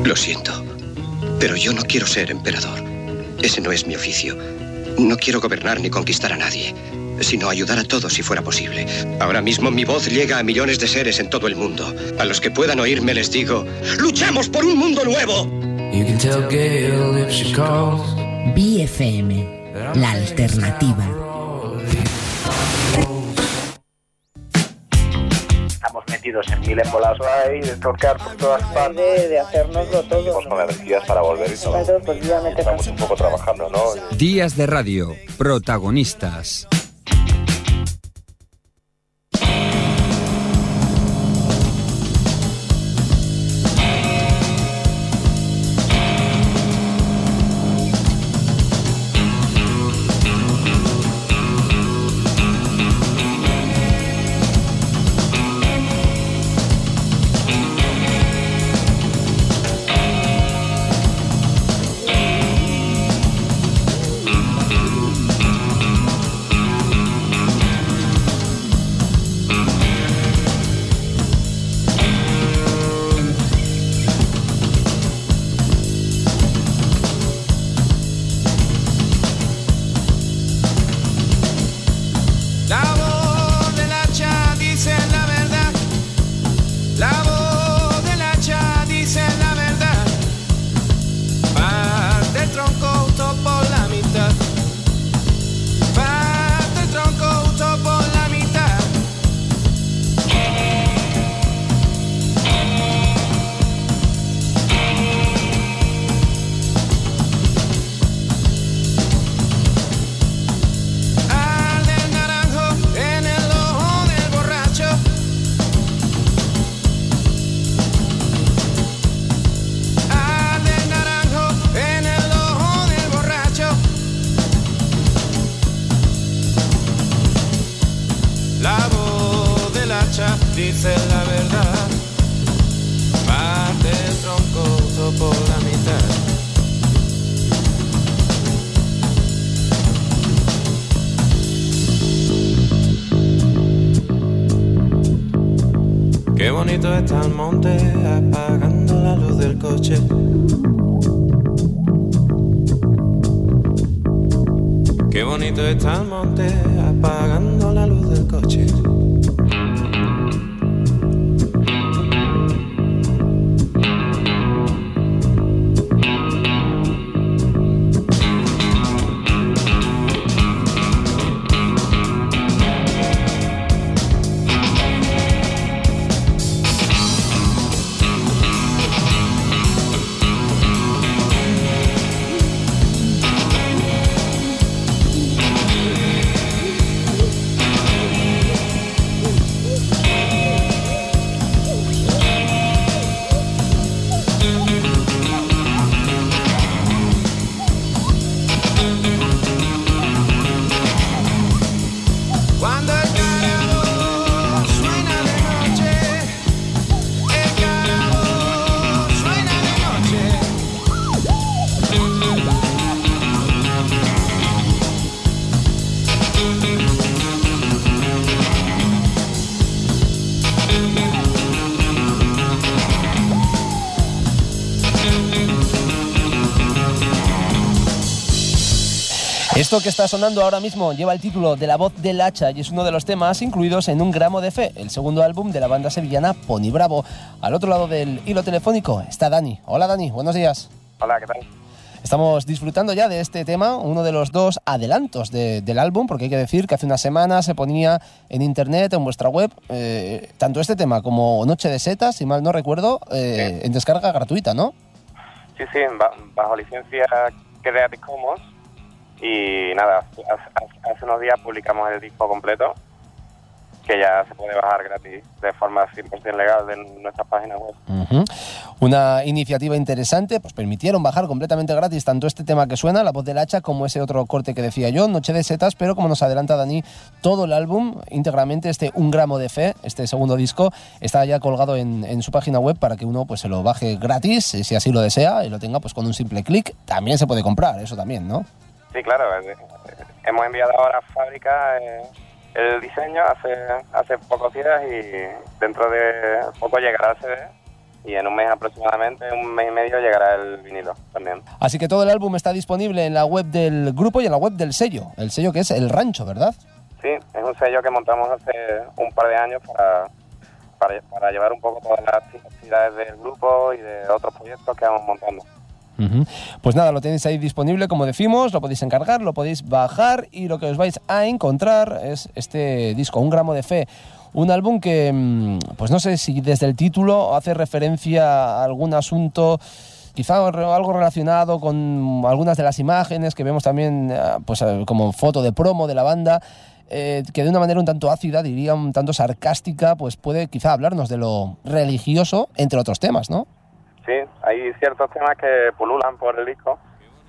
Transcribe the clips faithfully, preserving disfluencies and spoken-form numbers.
Lo siento, pero yo no quiero ser emperador. Ese no es mi oficio. No quiero gobernar ni conquistar a nadie, sino ayudar a todos si fuera posible. Ahora mismo mi voz llega a millones de seres en todo el mundo. A los que puedan oírme les digo: ¡luchemos por un mundo nuevo! B F M, la alternativa. Estamos metidos en mil embolados ahí, de tocar por todas partes, de, de hacernoslo todo. Estamos con energías para volver y todo. Claro, pues ya me Estamos un poco trabajando, ¿no? Días de radio, protagonistas. Dice la verdad, parte el tronco todo por la mitad. Qué bonito está el monte apagando la luz del coche. Qué bonito está el monte apagando la luz del coche. Esto que está sonando ahora mismo lleva el título de La voz del hacha y es uno de los temas incluidos en Un gramo de fe, el segundo álbum de la banda sevillana Pony Bravo. Al otro lado del hilo telefónico está Dani. Hola Dani, buenos días. Hola, ¿qué tal? Estamos disfrutando ya de este tema, uno de los dos adelantos de, del álbum, porque hay que decir que hace una semana se ponía en internet, en vuestra web, eh, tanto este tema como Noche de Setas, si mal no recuerdo, eh, sí. en descarga gratuita, ¿no? Sí, sí, bajo licencia Creative Commons. Y nada, hace, hace unos días publicamos el disco completo, que ya se puede bajar gratis de forma cien por ciento legal de nuestras páginas web. Uh-huh. Una iniciativa interesante, pues permitieron bajar completamente gratis tanto este tema que suena, La voz del hacha, como ese otro corte que decía yo, Noche de Setas, pero como nos adelanta Dani, todo el álbum íntegramente, este Un gramo de fe, este segundo disco, está ya colgado en, en su página web para que uno pues se lo baje gratis, si así lo desea, y lo tenga pues con un simple clic. También se puede comprar, eso también, ¿no? Sí, claro. Hemos enviado ahora a fábrica eh, el diseño hace hace pocos días y dentro de poco llegará el C D y en un mes aproximadamente, un mes y medio, llegará el vinilo también. Así que todo el álbum está disponible en la web del grupo y en la web del sello, el sello que es El Rancho, ¿verdad? Sí, es un sello que montamos hace un par de años para, para, para llevar un poco todas las actividades del grupo y de otros proyectos que vamos montando. Uh-huh. Pues nada, lo tenéis ahí disponible, como decimos, lo podéis encargar, lo podéis bajar y lo que os vais a encontrar es este disco, Un gramo de fe. Un álbum que, pues no sé si desde el título hace referencia a algún asunto, quizá algo relacionado con algunas de las imágenes que vemos también pues como foto de promo de la banda, eh, que de una manera un tanto ácida, diría un tanto sarcástica, pues puede quizá hablarnos de lo religioso, entre otros temas, ¿no? Sí, hay ciertos temas que pululan por el disco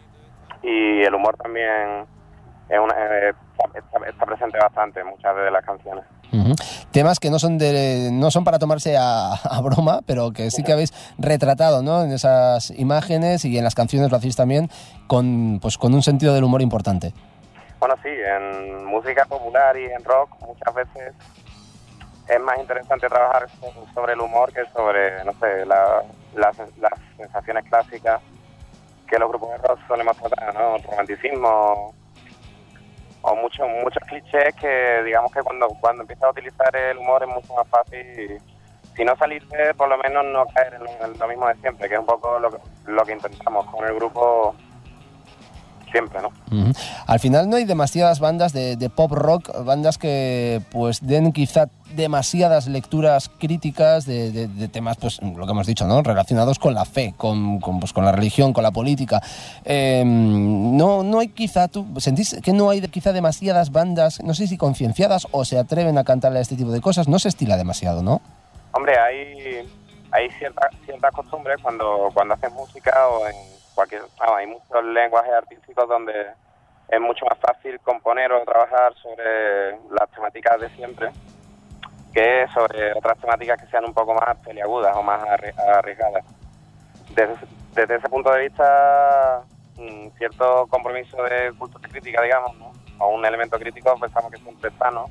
y el humor también es una, eh, está, está presente bastante en muchas de las canciones. Uh-huh. Temas que no son de no son para tomarse a, a broma, pero que sí que habéis retratado, ¿no? En esas imágenes y en las canciones lo hacéis también con, pues, con un sentido del humor importante. Bueno, sí, en música popular y en rock muchas veces es más interesante trabajar sobre el humor que sobre, no sé, la, las, las sensaciones clásicas que los grupos de rock solemos tratar, ¿no? El romanticismo o muchos muchos clichés que digamos que cuando cuando empiezas a utilizar el humor es mucho más fácil, si no salirte, por lo menos no caer en lo, en lo mismo de siempre, que es un poco lo, lo que intentamos con el grupo siempre, ¿no? Uh-huh. Al final no hay demasiadas bandas de, de pop rock, bandas que pues den quizá demasiadas lecturas críticas de, de, de temas, pues lo que hemos dicho, ¿no? Relacionados con la fe, con, con, pues, con la religión, con la política. Eh, no, no hay quizá, ¿tú sentís que no hay quizá demasiadas bandas, no sé si concienciadas o se atreven a cantarle a este tipo de cosas? No se estila demasiado, ¿no? Hombre, hay, hay ciertas ciertas costumbres cuando, cuando haces música o en cualquier... Ah, hay muchos lenguajes artísticos donde es mucho más fácil componer o trabajar sobre las temáticas de siempre que sobre otras temáticas que sean un poco más peliagudas o más arriesgadas. Desde, desde ese punto de vista, un cierto compromiso de cultura crítica, digamos, ¿no? O un elemento crítico, pensamos que siempre es sano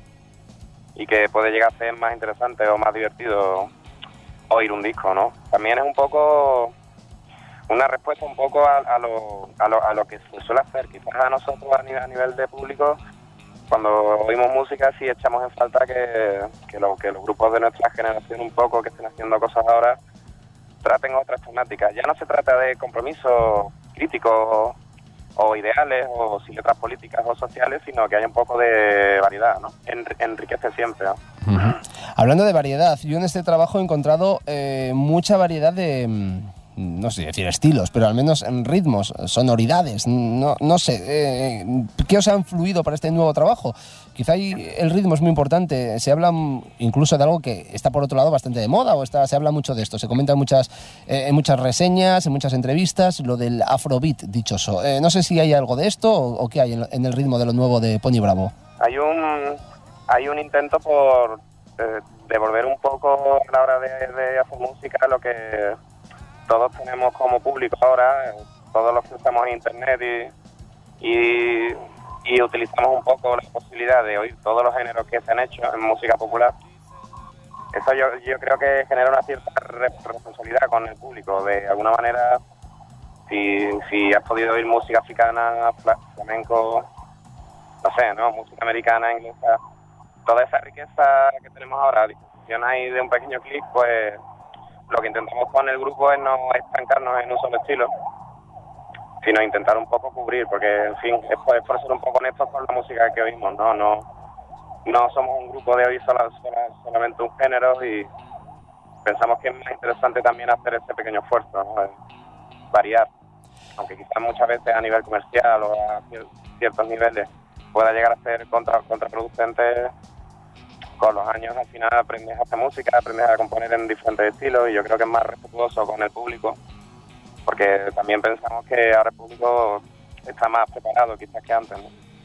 y que puede llegar a ser más interesante o más divertido oír un disco, ¿no? También es un poco una respuesta un poco a, a, lo, a, lo, a lo que se suele hacer. Quizás a nosotros a nivel, a nivel de público, cuando oímos música sí echamos en falta que, que, lo, que los grupos de nuestra generación un poco que estén haciendo cosas ahora traten otras temáticas. Ya no se trata de compromisos críticos o, o ideales o sin letras políticas o sociales, sino que haya un poco de variedad, ¿no? En, enriquece siempre, ¿no? Uh-huh. Hablando de variedad, yo en este trabajo he encontrado eh, mucha variedad de... no sé decir estilos, pero al menos en ritmos, sonoridades, no, no sé, eh, ¿qué os ha influido para este nuevo trabajo? Quizá ahí el ritmo es muy importante, se habla incluso de algo que está por otro lado bastante de moda, o está, se habla mucho de esto, se comenta en muchas, eh, en muchas reseñas, en muchas entrevistas, lo del afrobeat dichoso. Eh, no sé si hay algo de esto o, o qué hay en, en el ritmo de lo nuevo de Pony Bravo. Hay un, hay un intento por eh, devolver un poco a la hora de, de hacer música lo que todos tenemos como público ahora, todos los que usamos internet y, y, y utilizamos un poco la posibilidad de oír todos los géneros que se han hecho en música popular. Eso yo, yo creo que genera una cierta responsabilidad con el público. De alguna manera, si, si has podido oír música africana, flamenco, no sé, ¿no? Música americana, inglesa, toda esa riqueza que tenemos ahora a disposición ahí de un pequeño clic, pues lo que intentamos con el grupo es no estancarnos en un solo estilo, sino intentar un poco cubrir, porque, en fin, es por, es por ser un poco honestos con la música que oímos, ¿no? No, no somos un grupo de oír sola, sola, solamente un género y pensamos que es más interesante también hacer ese pequeño esfuerzo, ¿no? Variar, aunque quizás muchas veces a nivel comercial o a ciertos niveles pueda llegar a ser contra, contraproducente. Con los años al final aprendes a hacer música, aprendes a componer en diferentes estilos y yo creo que es más respetuoso con el público, porque también pensamos que ahora el público está más preparado quizás que antes, ¿no?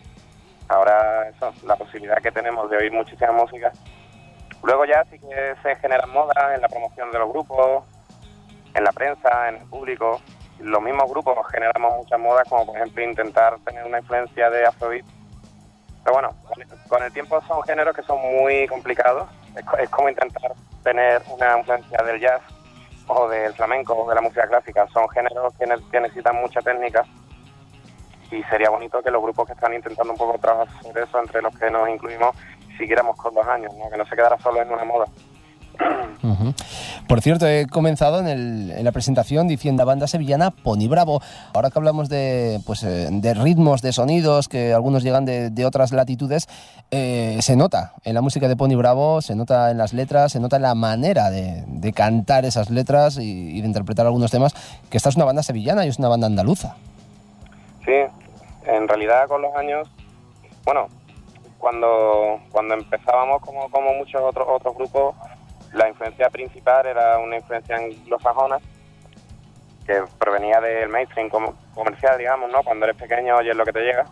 Ahora eso, la posibilidad que tenemos de oír muchísima música. Luego ya sí que se generan modas en la promoción de los grupos, en la prensa, en el público. Los mismos grupos generamos muchas modas, como por ejemplo intentar tener una influencia de afrobeat. Pero bueno, con el tiempo son géneros que son muy complicados. Es, es como intentar tener una influencia del jazz o del flamenco o de la música clásica. Son géneros que, ne- que necesitan mucha técnica y sería bonito que los grupos que están intentando un poco trabajar sobre eso, entre los que nos incluimos, siguiéramos con los años, ¿no? Que no se quedara solo en una moda. Uh-huh. Por cierto, he comenzado en, el, en la presentación diciendo la banda sevillana Pony Bravo. Ahora que hablamos de, pues, eh, de ritmos, de sonidos, que algunos llegan de, de otras latitudes, eh, se nota en la música de Pony Bravo, se nota en las letras, se nota en la manera de, de cantar esas letras y, y de interpretar algunos temas, que esta es una banda sevillana y es una banda andaluza. Sí, en realidad con los años, bueno, cuando cuando empezábamos como, como muchos otros otros grupos, la influencia principal era una influencia anglosajona que provenía del mainstream com- comercial, digamos, ¿no? Cuando eres pequeño oyes lo que te llega.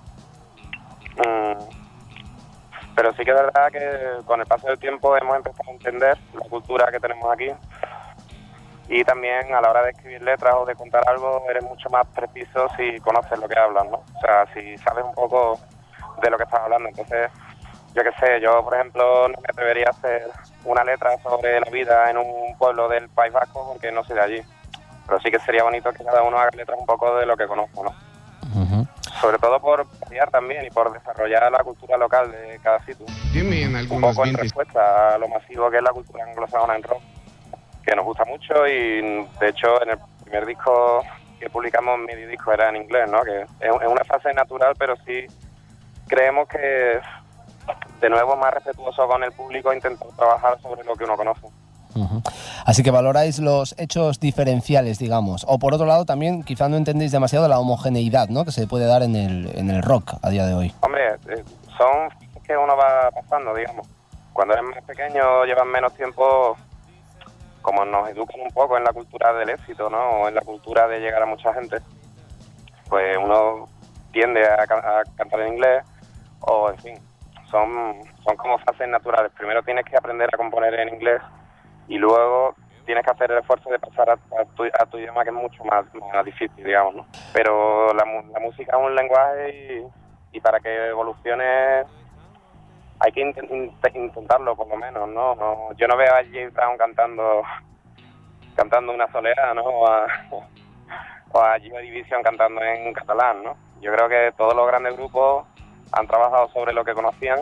Mm, pero sí que es verdad que con el paso del tiempo hemos empezado a entender la cultura que tenemos aquí y también a la hora de escribir letras o de contar algo eres mucho más preciso si conoces lo que hablas, ¿no? O sea, si sabes un poco de lo que estás hablando. Entonces, yo qué sé, yo por ejemplo no me atrevería a hacer una letra sobre la vida en un pueblo del País Vasco porque no soy de allí. Pero sí que sería bonito que cada uno haga letras un poco de lo que conozco, ¿no? Uh-huh. Sobre todo por variar también y por desarrollar la cultura local de cada sitio. Un poco en respuesta a lo masivo que es la cultura anglosajona en rock, que nos gusta mucho y de hecho en el primer disco que publicamos, medio disco era en inglés, ¿no? Que es una fase natural, pero sí creemos que de nuevo más respetuoso con el público, intentar trabajar sobre lo que uno conoce. Uh-huh. Así que valoráis los hechos diferenciales, digamos. O por otro lado también quizá no entendéis demasiado la homogeneidad, ¿no? Que se puede dar en el, en el rock a día de hoy. Hombre, eh, son cosas que uno va pasando, digamos. Cuando eres más pequeño, llevas menos tiempo, como nos educan un poco en la cultura del éxito, ¿no? O en la cultura de llegar a mucha gente, pues uno tiende a, a cantar en inglés o, en fin, son, son como fases naturales. Primero tienes que aprender a componer en inglés y luego tienes que hacer el esfuerzo de pasar a, a, tu, a tu idioma, que es mucho más, más difícil, digamos, ¿no? Pero la, la música es un lenguaje y, y para que evolucione hay que int- intentarlo por lo menos, ¿no? no yo no veo a James Brown cantando cantando una soleá, ¿no? O a, o a Joy Division cantando en catalán, ¿no? Yo creo que todos los grandes grupos han trabajado sobre lo que conocían.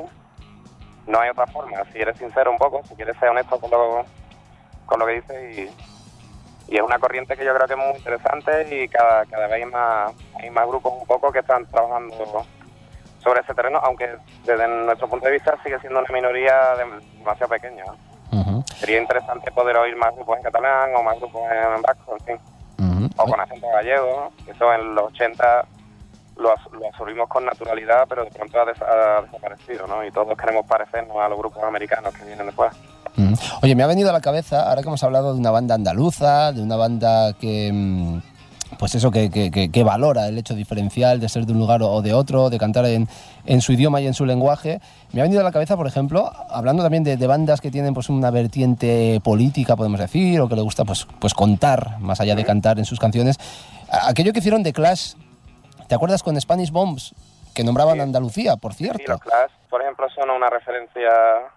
No hay otra forma. Si eres sincero un poco, si quieres ser honesto con lo, con lo que dices, y, y es una corriente que yo creo que es muy interesante y cada, cada vez hay más, hay más grupos un poco que están trabajando sobre ese terreno, aunque desde nuestro punto de vista sigue siendo una minoría demasiado pequeña. Uh-huh. Sería interesante poder oír más grupos en catalán o más grupos en vasco, en fin, uh-huh. o con acento gallego, ¿no? Eso en los ochenta lo, lo absorbimos con naturalidad, pero de pronto ha, des- ha desaparecido, ¿no? Y todos queremos parecernos a los grupos americanos que vienen después. Uh-huh. Oye, me ha venido a la cabeza, ahora que hemos hablado de una banda andaluza, de una banda que... pues eso, que, que, que, que valora el hecho diferencial de ser de un lugar o de otro, de cantar en, en su idioma y en su lenguaje. Me ha venido a la cabeza, por ejemplo, hablando también de, de bandas que tienen pues una vertiente política, podemos decir, o que les gusta pues, pues contar, más allá de cantar en sus canciones. Aquello que hicieron The Clash, ¿te acuerdas con Spanish Bombs? Que nombraban sí. Andalucía, por cierto. Sí, los Clash, por ejemplo, son una referencia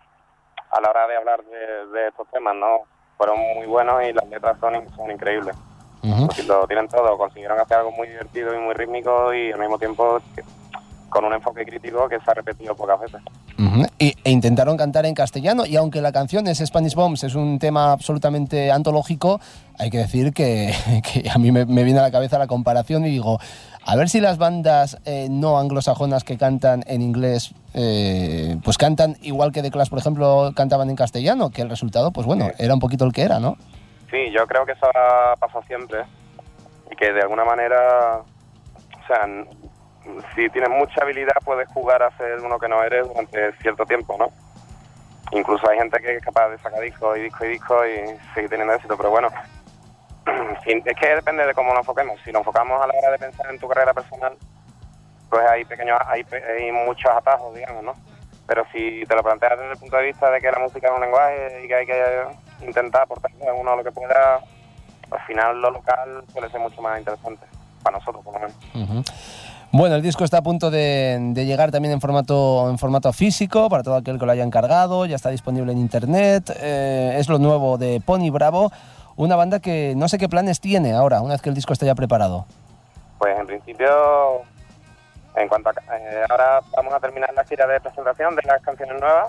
a la hora de hablar de, de estos temas, ¿no? Fueron muy buenos y las letras son, son increíbles. Uh-huh. Porque lo tienen todo, consiguieron hacer algo muy divertido y muy rítmico y al mismo tiempo que, con un enfoque crítico que se ha repetido pocas veces. Uh-huh. Y, e intentaron cantar en castellano, y aunque la canción es Spanish Bombs, es un tema absolutamente antológico, hay que decir que, que a mí me, me viene a la cabeza la comparación y digo, a ver si las bandas eh, no anglosajonas que cantan en inglés eh, pues cantan igual que The Clash, por ejemplo, cantaban en castellano, que el resultado, pues bueno, sí. era un poquito el que era, ¿no? Sí, yo creo que eso ha pasado siempre y que de alguna manera, o sea, si tienes mucha habilidad puedes jugar a ser uno que no eres durante cierto tiempo, ¿no? Incluso hay gente que es capaz de sacar disco y disco y disco y seguir teniendo éxito, pero bueno, es que depende de cómo nos enfoquemos. Si nos enfocamos a la hora de pensar en tu carrera personal, pues hay pequeños, hay, hay muchos atajos, digamos, ¿no? Pero si te lo planteas desde el punto de vista de que la música es un lenguaje y que hay que intentar aportarle a uno lo que pueda, al final lo local suele ser mucho más interesante, para nosotros por lo menos. Uh-huh. Bueno, el disco está a punto de, de llegar también en formato, en formato físico, para todo aquel que lo haya encargado, ya está disponible en internet, eh, es lo nuevo de Pony Bravo, una banda que no sé qué planes tiene ahora, una vez que el disco esté ya preparado. Pues en principio, en cuanto a, eh, ahora vamos a terminar la gira de presentación de las canciones nuevas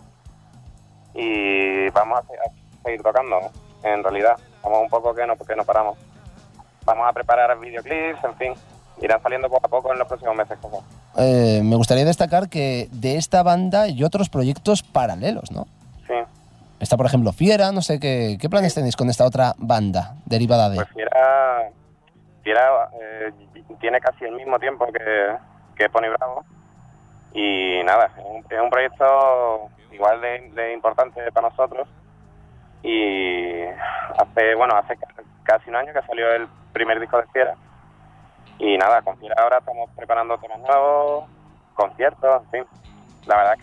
y vamos a, a seguir tocando, en realidad. Vamos un poco que no, porque no paramos. Vamos a preparar videoclips, en fin, irán saliendo poco a poco en los próximos meses cosas. Eh, me gustaría destacar que de esta banda hay otros proyectos paralelos, ¿no? Sí. Está, por ejemplo, Fiera, no sé, ¿qué, qué planes tenéis con esta otra banda derivada de...? Pues Fiera, Fiera eh, tiene casi el mismo tiempo que, que Pony Bravo y nada, es un, es un proyecto igual de, de importante para nosotros y hace, bueno, hace casi un año que salió el primer disco de Fiera y nada, con Fiera ahora estamos preparando temas nuevos, conciertos, en fin. La verdad es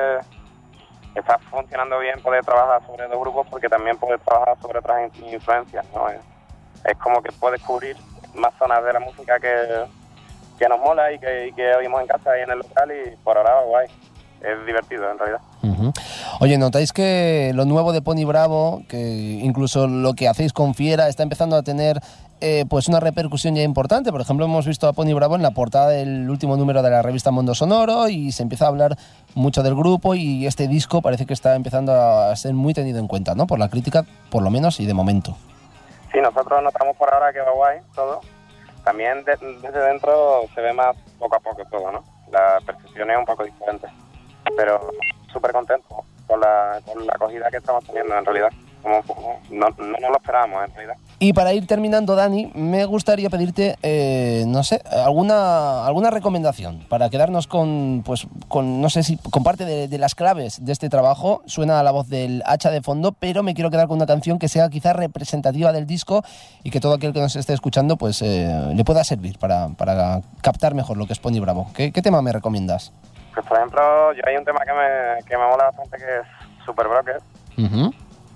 que está funcionando bien poder trabajar sobre dos grupos porque también puedes trabajar sobre otras influencias, ¿no? Es, es como que puedes cubrir más zonas de la música que, que nos mola y que, y que oímos en casa y en el local y por ahora guay. Es divertido en realidad. Uh-huh. Oye, ¿notáis que lo nuevo de Pony Bravo, que incluso lo que hacéis con Fiera está empezando a tener eh, pues una repercusión ya importante? Por ejemplo, hemos visto a Pony Bravo en la portada del último número de la revista Mundo Sonoro y se empieza a hablar mucho del grupo y este disco parece que está empezando a ser muy tenido en cuenta, ¿no? Por la crítica, por lo menos, y de momento. Sí, nosotros notamos por ahora que va guay todo. También de, desde dentro se ve más poco a poco todo, ¿no? La percepción es un poco diferente. Pero súper contento con la, con la acogida que estamos teniendo en realidad. Como, como, no, no nos lo esperábamos en realidad. Y para ir terminando, Dani, me gustaría pedirte, eh, no sé, alguna alguna recomendación para quedarnos con, pues, con no sé si con parte de, de las claves de este trabajo. Suena la voz del hacha de fondo, pero me quiero quedar con una canción que sea quizás representativa del disco y que todo aquel que nos esté escuchando pues eh, le pueda servir para, para captar mejor lo que es Pony Bravo. ¿Qué, qué tema me recomiendas? Pues por ejemplo, yo hay un tema que me, que me mola bastante que es Super Broker. Uh-huh.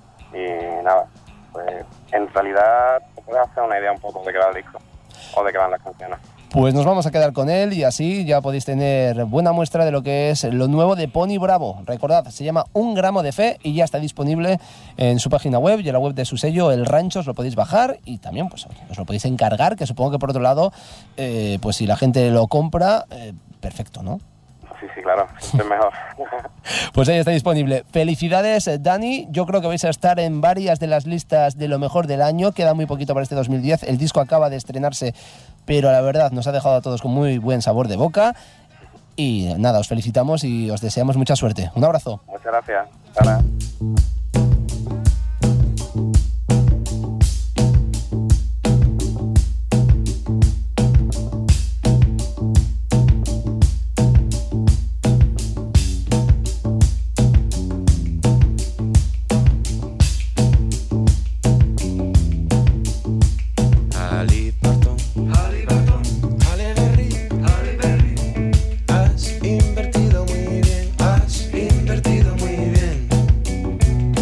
Y nada, pues en realidad te puedes hacer una idea un poco de qué va el disco o de qué van las canciones. Pues nos vamos a quedar con él y así ya podéis tener buena muestra de lo que es lo nuevo de Pony Bravo. Recordad, se llama Un Gramo de Fe y ya está disponible en su página web y en la web de su sello El Rancho. Os lo podéis bajar y también pues os lo podéis encargar, que supongo que por otro lado, eh, pues si la gente lo compra, eh, perfecto, ¿no? Sí, sí, claro, es mejor. Pues ahí está disponible. Felicidades, Dani. Yo creo que vais a estar en varias de las listas de lo mejor del año. Queda muy poquito para este dos mil diez. El disco acaba de estrenarse, pero la verdad nos ha dejado a todos con muy buen sabor de boca. Y nada, os felicitamos y os deseamos mucha suerte. Un abrazo. Muchas gracias. Hasta Has invertido muy bien, has invertido muy bien.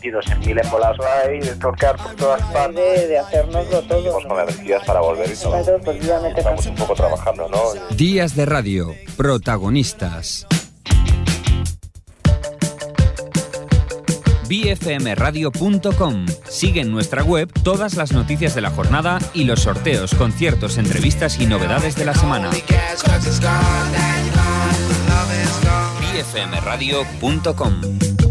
y dos en mil embolados hay, de tocar por todas partes. De, de hacérnoslo todo. Estamos con energías para volver y todo. Claro, pues estamos un poco trabajando, ¿no? Días de radio, protagonistas. b f m radio punto com. Sigue en nuestra web todas las noticias de la jornada y los sorteos, conciertos, entrevistas y novedades de la semana. b f m radio punto com.